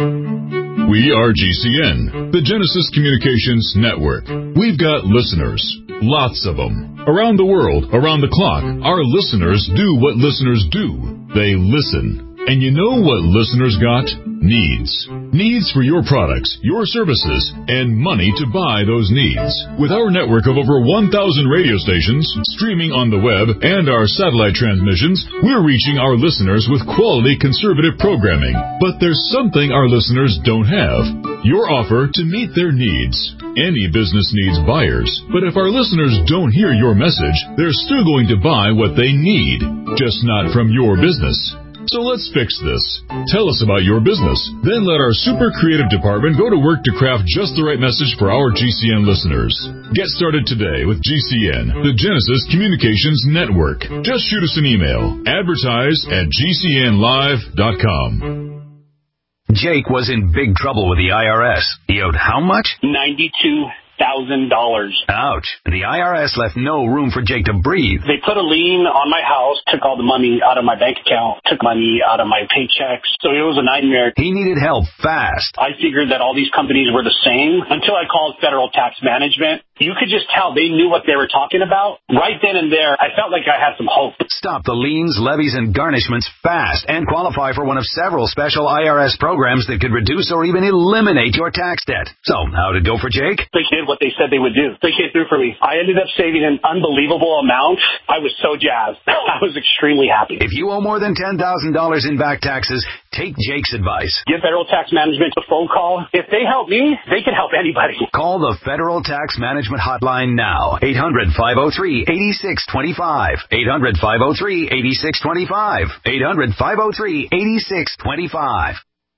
Speaker 3: We are G C N, the Genesis Communications Network. We've got listeners, lots of them. Around the world, around the clock, our listeners do what listeners do. They listen. And you know what listeners got? Needs. Needs for your products, your services, and money to buy those needs. With our network of over one thousand radio stations, streaming on the web, and our satellite transmissions, we're reaching our listeners with quality conservative programming. But there's something our listeners don't have. Your offer to meet their needs. Any business needs buyers. But if our listeners don't hear your message, they're still going to buy what they need, just not from your business. So let's fix this. Tell us about your business. Then let our super creative department go to work to craft just the right message for our G C N listeners. Get started today with G C N, the Genesis Communications Network. Just shoot us an email. Advertise at G C N live dot com.
Speaker 12: Jake was in big trouble with the I R S. He owed how much?
Speaker 4: ninety-two thousand dollars.
Speaker 12: Ouch. The I R S left no room for Jake to breathe.
Speaker 4: They put a lien on my house, took all the money out of my bank account, took money out of my paychecks. So it was a nightmare.
Speaker 12: He needed help fast.
Speaker 4: I figured that all these companies were the same until I called Federal Tax Management. You could just tell they knew what they were talking about. Right then and there, I felt like I had some hope.
Speaker 12: Stop the liens, levies, and garnishments fast and qualify for one of several special I R S programs that could reduce or even eliminate your tax debt. So, how'd it go for Jake?
Speaker 4: They did what they said they would do. They came through for me. I ended up saving an unbelievable amount. I was so jazzed. I was extremely happy.
Speaker 12: If you owe more than ten thousand dollars in back taxes, take Jake's advice.
Speaker 4: Give Federal Tax Management a phone call. If they help me, they can help anybody.
Speaker 12: Call the Federal Tax Management Hotline now. eight hundred, five oh three, eight six two five. eight hundred, five oh three, eight six two five. eight hundred, five oh three, eight six two five.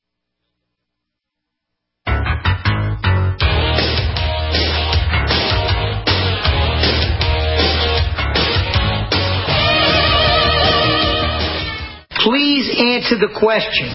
Speaker 6: Please answer the question.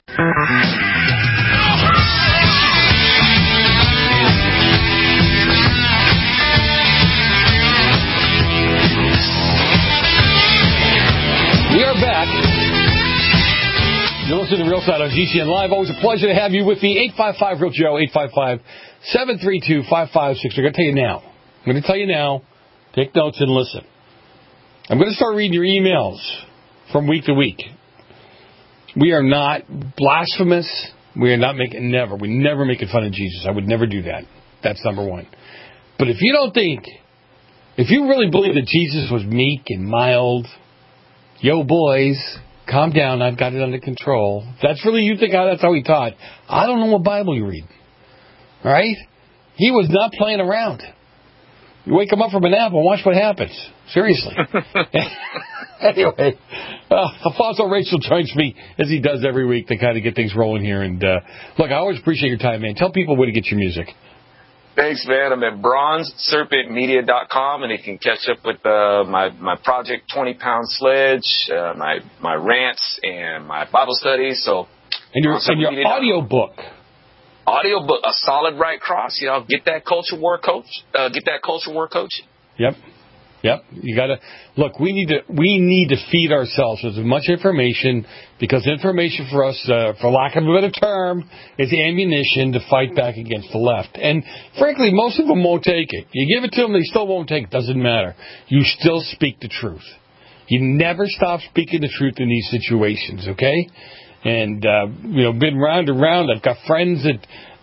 Speaker 8: We are back. You're listening to The Real Side on G C N Live. Always a pleasure to have you with me. eight five five, real Joe, eight five five, seven three two, five five six. I'm going to tell you now. I'm going to tell you now. Take notes and listen. I'm going to start reading your emails from week to week. We are not blasphemous. We are not making, never. We never making fun of Jesus. I would never do that. That's number one. But if you don't think, if you really believe that Jesus was meek and mild, yo, boys, calm down, I've got it under control. If that's really, you think that's how he taught, I don't know what Bible you read. All right? He was not playing around. You wake him up from a nap and watch what happens. Seriously. Anyway, uh, Alfonso Rachel joins me, as he does every week, to kind of get things rolling here. And, uh, look, I always appreciate your time, man. Tell people where to get your music.
Speaker 15: Thanks, man. I'm at bronze serpent media dot com, and you can catch up with uh, my, my project, twenty pound Sledge, uh, my, my rants, and my Bible studies. So,
Speaker 8: And your, and your audio book.
Speaker 15: Audio book, A Solid Right Cross. You know, get that culture war coach. Uh, get that culture war coach.
Speaker 8: Yep. Yep, you got to look. We need to we need to feed ourselves with as much information, because information for us, uh, for lack of a better term, is ammunition to fight back against the left. And frankly, most of them won't take it. You give it to them, they still won't take it. Doesn't matter. You still speak the truth. You never stop speaking the truth in these situations. Okay, and uh, you know, been round and round. I've got friends that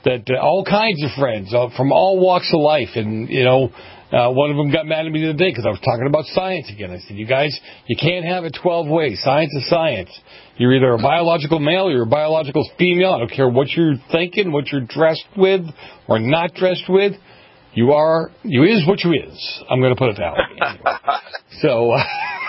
Speaker 8: that uh, all kinds of friends uh, from all walks of life. And, you know, uh, one of them got mad at me the other day because I was talking about science again. I said, you guys, you can't have it twelve ways. Science is science. You're either a biological male or you're a biological female. I don't care what you're thinking, what you're dressed with or not dressed with. You are, you is what you is. I'm going to put it that way. So, uh,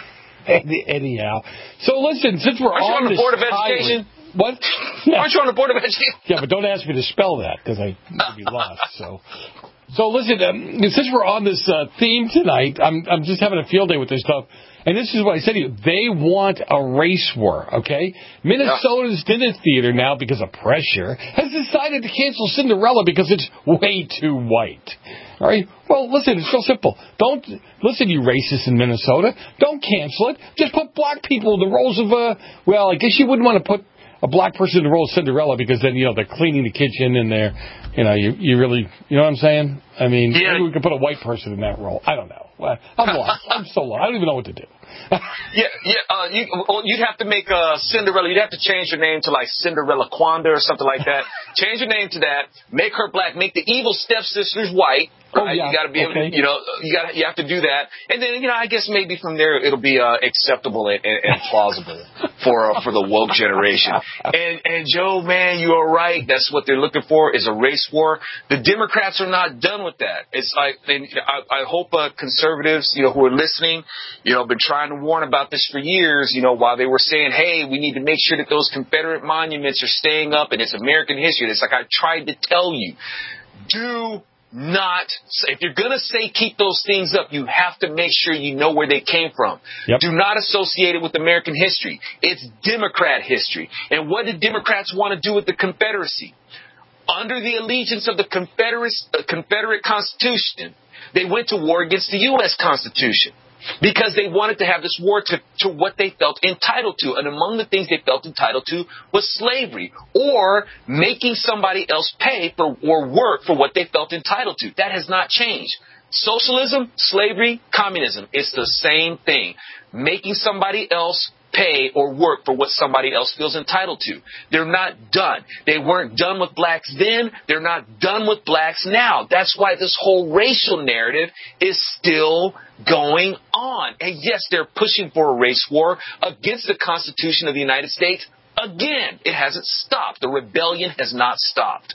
Speaker 8: anyhow. So listen, since we're
Speaker 15: Aren't
Speaker 8: on,
Speaker 15: you on the
Speaker 8: this
Speaker 15: Board of
Speaker 8: tyrant,
Speaker 15: Education?
Speaker 8: What?
Speaker 15: Aren't you on the Board of Education?
Speaker 8: Yeah, but don't ask me to spell that because I would be lost. So, so listen, um, since we're on this uh, theme tonight, I'm I'm just having a field day with this stuff. And this is what I said to you. They want a race war, okay? Minnesota's yeah. Dinner Theater now, because of pressure, has decided to cancel Cinderella because it's way too white. All right? Well, listen, it's so simple. Don't, listen, you racists in Minnesota. Don't cancel it. Just put black people in the roles of, uh, well, I guess you wouldn't want to put a black person in the role of Cinderella because then, you know, they're cleaning the kitchen and they're, you know, you, you really, you know what I'm saying? I mean, yeah. maybe we could put a white person in that role. I don't know. I'm lost. I'm so lost. I don't even know what to do.
Speaker 15: yeah, yeah. Uh, you, you'd have to make uh, Cinderella. You'd have to change your name to like Cinderella Quanda or something like that. Change your name to that. Make her black. Make the evil stepsisters white. Right? Oh, yeah. You got to be able
Speaker 8: okay.
Speaker 15: to, you know, you got you have to do that. And then, you know, I guess maybe from there it'll be uh, acceptable and, and, and plausible for uh, for the woke generation. And and Joe, man, you are right. That's what they're looking for is a race war. The Democrats are not done with that. It's like they, I, I hope uh, conservatives, you know, who are listening, you know, been trying to warn about this for years. You know, while they were saying, hey, we need to make sure that those Confederate monuments are staying up and it's American history. It's like I tried to tell you, do not, if you're going to say keep those things up, you have to make sure you know where they came from. Yep. Do not associate it with American history. It's Democrat history. And what did Democrats want to do with the Confederacy? Under the allegiance of the Confederate, uh, Confederate Constitution, they went to war against the U S Constitution because they wanted to have this war to, to what they felt entitled to. And among the things they felt entitled to was slavery or making somebody else pay for or work for what they felt entitled to. That has not changed. Socialism, slavery, communism, it's the same thing. Making somebody else pay or work for what somebody else feels entitled to. They're not done. They weren't done with blacks then. They're not done with blacks now. That's why this whole racial narrative is still going on. And yes, they're pushing for a race war against the Constitution of the United States. Again, it hasn't stopped. The rebellion has not stopped.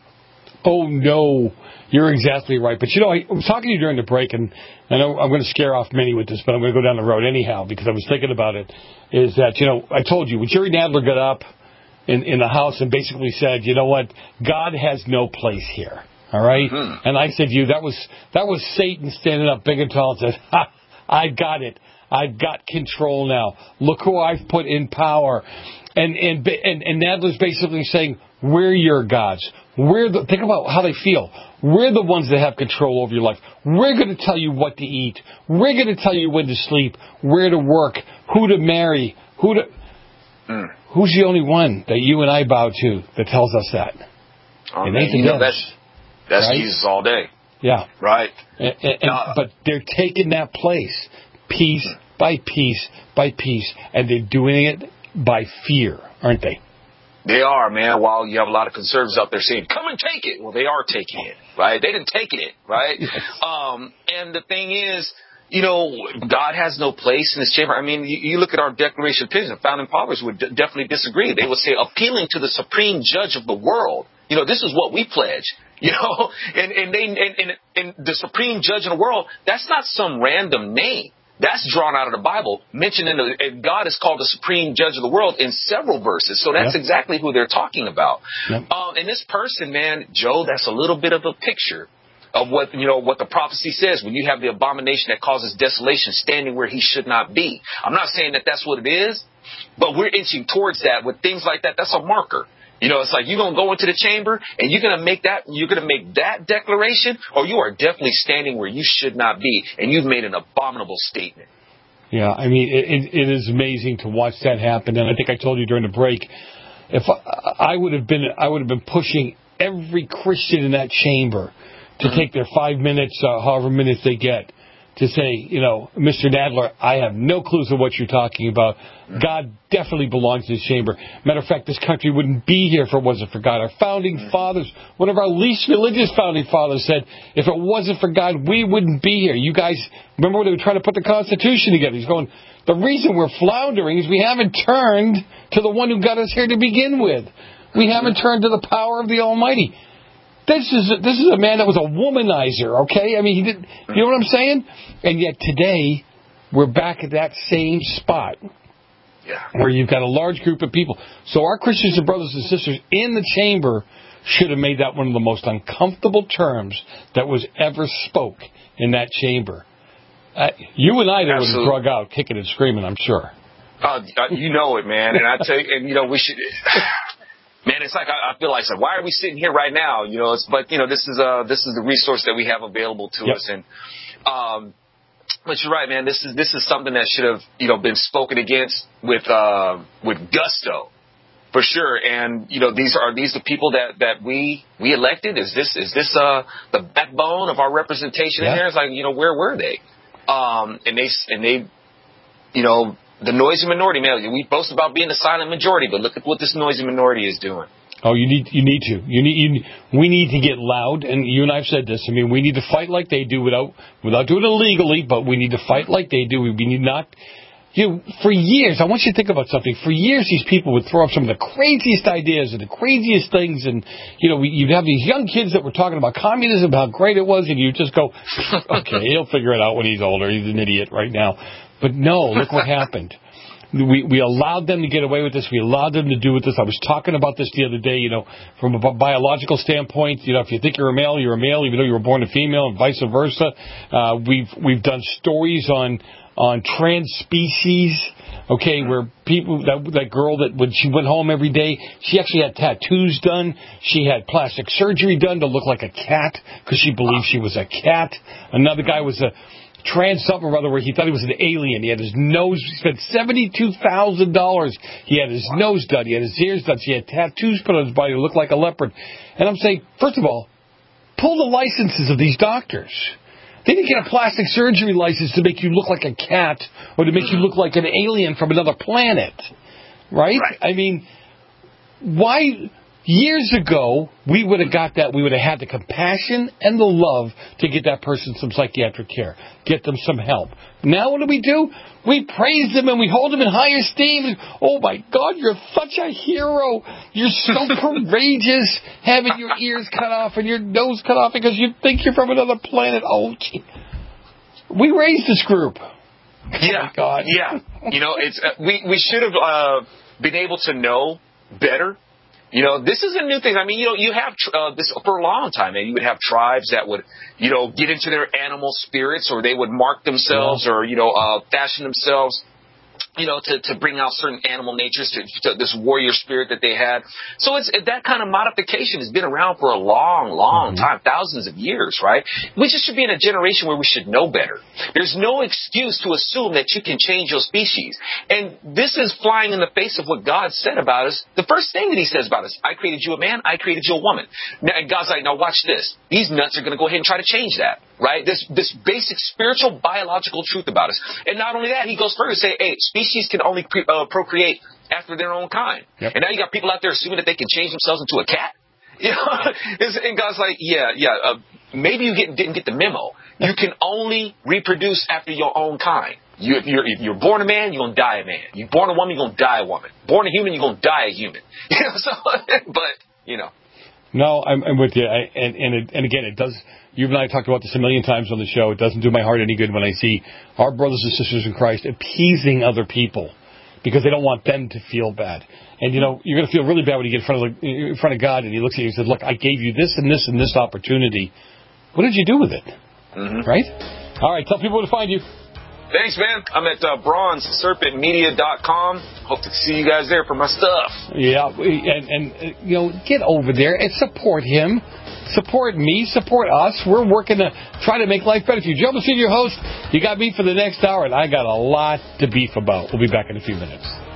Speaker 8: Oh, no. You're exactly right. But, you know, I was talking to you during the break, and I know I'm going to scare off many with this, but I'm going to go down the road anyhow because I was thinking about it, is that, you know, I told you, when Jerry Nadler got up in, in the House and basically said, you know what, God has no place here, all right? Mm-hmm. And I said to you, that was, that was Satan standing up big and tall and said, ha, I got it. I've got control now. Look who I've put in power. And, and, and, and Nadler's basically saying, we're your gods. We're the, think about how they feel. We're the ones that have control over your life. We're going to tell you what to eat. We're going to tell you when to sleep, where to work, who to marry, who to... Mm. Who's the only one that you and I bow to that tells us that?
Speaker 15: Oh, it ain't you know, that's that's right? Jesus all day.
Speaker 8: Yeah.
Speaker 15: Right.
Speaker 8: And, and, uh, but they're taking that place piece by piece by piece, and they're doing it by fear, aren't they?
Speaker 15: They are, man. While you have a lot of conservatives out there saying, come and take it. Well, they are taking it, right? They didn't take it, right? Yes. Um, and the thing is, you know, God has no place in his chamber. I mean, you, you look at our Declaration of Independence, founding fathers would d- definitely disagree. They would say, appealing to the supreme judge of the world. You know, this is what we pledge. You know, and, and they, and, and, and the supreme judge of the world, that's not some random name. That's drawn out of the Bible, mentioned in the, and God is called the supreme judge of the world in several verses. So that's yep. exactly who they're talking about. Yep. Um, and this person, man, Joe, that's a little bit of a picture of what, you know, what the prophecy says when you have the abomination that causes desolation standing where he should not be. I'm not saying that that's what it is, but we're inching towards that with things like that. That's a marker. You know, it's like you're going to go into the chamber and you're going to make that, you're going to make that declaration, or you are definitely standing where you should not be, and you've made an abominable statement.
Speaker 8: Yeah, I mean, it, it is amazing to watch that happen. And I think I told you during the break, if I, I would have been, I would have been pushing every Christian in that chamber to mm-hmm. take their five minutes, uh, however minutes they get, to say, you know, Mister Nadler, I have no clues of what you're talking about. God definitely belongs in this chamber. Matter of fact, this country wouldn't be here if it wasn't for God. Our founding fathers, one of our least religious founding fathers said, if it wasn't for God, we wouldn't be here. You guys, remember when they were trying to put the Constitution together? He's going, the reason we're floundering is we haven't turned to the one who got us here to begin with. We haven't turned to the power of the Almighty. This is a, this is a man that was a womanizer, okay? I mean, he did. You know what I'm saying? And yet today, we're back at that same spot, yeah, where you've got a large group of people. So our Christians and brothers and sisters in the chamber should have made that one of the most uncomfortable terms that was ever spoke in that chamber. Uh, you and I would have drug out, kicking and screaming, I'm sure.
Speaker 15: Uh, you know it, man. And I tell you, and you know, we should. Man, it's like I, I feel like, so why are we sitting here right now? You know, it's, but you know, this is uh this is the resource that we have available to yep. us, and um, but you're right, man. This is this is something that should have you know been spoken against with uh with gusto, for sure. And you know, these are these the people that, that we we elected? Is this is this uh the backbone of our representation yeah. in there? It's like, you know, where were they? Um, and they and they, you know. The noisy minority, man. We boast about being the silent majority, but look at what this noisy minority is doing.
Speaker 8: Oh, you need you need to. You need you, we need to get loud, and you and I have said this. I mean, we need to fight like they do without without doing it illegally, but we need to fight like they do. We need not. You know, for years, I want you to think about something. For years, these people would throw up some of the craziest ideas and the craziest things, and you know, we, you'd have these young kids that were talking about communism, how great it was, and you just go, okay, he'll figure it out when he's older. He's an idiot right now. But no, look what happened. We we allowed them to get away with this. We allowed them to do with this. I was talking about this the other day, you know, from a biological standpoint. You know, if you think you're a male, you're a male, even though you were born a female, and vice versa. Uh, we've we've done stories on on trans species, okay, where people, that that girl that when she went home every day, she actually had tattoos done. She had plastic surgery done to look like a cat because she believed she was a cat. Another guy was a trans something or other where he thought he was an alien. He had his nose, he spent seventy-two thousand dollars. He had his nose done. He had his ears done. He had tattoos put on his body to look like a leopard. And I'm saying, first of all, pull the licenses of these doctors. They didn't get a plastic surgery license to make you look like a cat or to make you look like an alien from another planet. Right? right. I mean, why... Years ago, we would have got that. We would have had the compassion and the love to get that person some psychiatric care, get them some help. Now what do we do? We praise them and we hold them in high esteem. Oh, my God, you're such a hero. You're so courageous having your ears cut off and your nose cut off because you think you're from another planet. Oh, gee. We raised this group.
Speaker 15: Yeah.
Speaker 8: Oh, God.
Speaker 15: Yeah. You know, it's uh, we, we should have uh, been able to know better. You know, this is a new thing. I mean, you know, you have uh, this for a long time, and you would have tribes that would, you know, get into their animal spirits, or they would mark themselves, yeah. or you know, uh, fashion themselves, you know, to, to bring out certain animal natures, to, to this warrior spirit that they had. So it's that kind of modification has been around for a long, long mm-hmm. time, thousands of years, right? We just should be in a generation where we should know better. There's no excuse to assume that you can change your species. And this is flying in the face of what God said about us. The first thing that he says about us, I created you a man, I created you a woman. Now, and God's like, now watch this. These nuts are going to go ahead and try to change that. Right? This this basic spiritual, biological truth about us. And not only that, he goes further to say, hey, species can only pre- uh, procreate after their own kind. Yep. And now you got people out there assuming that they can change themselves into a cat. You know? And God's like, yeah, yeah, uh, maybe you get, didn't get the memo. You can only reproduce after your own kind. You, if, you're, if you're born a man, you're going to die a man. You're born a woman, you're going to die a woman. Born a human, you're going to die a human. You know, so, but, you know.
Speaker 8: No, I'm, I'm with you. I, and and, it, and again, it does. You and I talked about this a million times on the show. It doesn't do my heart any good when I see our brothers and sisters in Christ appeasing other people because they don't want them to feel bad. And, you know, you're going to feel really bad when you get in front of, in front of God and he looks at you and says, look, I gave you this and this and this opportunity. What did you do with it? Mm-hmm. Right? All right. Tell people where to find you.
Speaker 15: Thanks, man. I'm at uh, bronze serpent media dot com. Hope to see you guys there for my stuff.
Speaker 8: Yeah, and, and uh, you know, get over there and support him. Support me. Support us. We're working to try to make life better for you. Joe Messina, your host. You got me for the next hour, and I got a lot to beef about. We'll be back in a few minutes.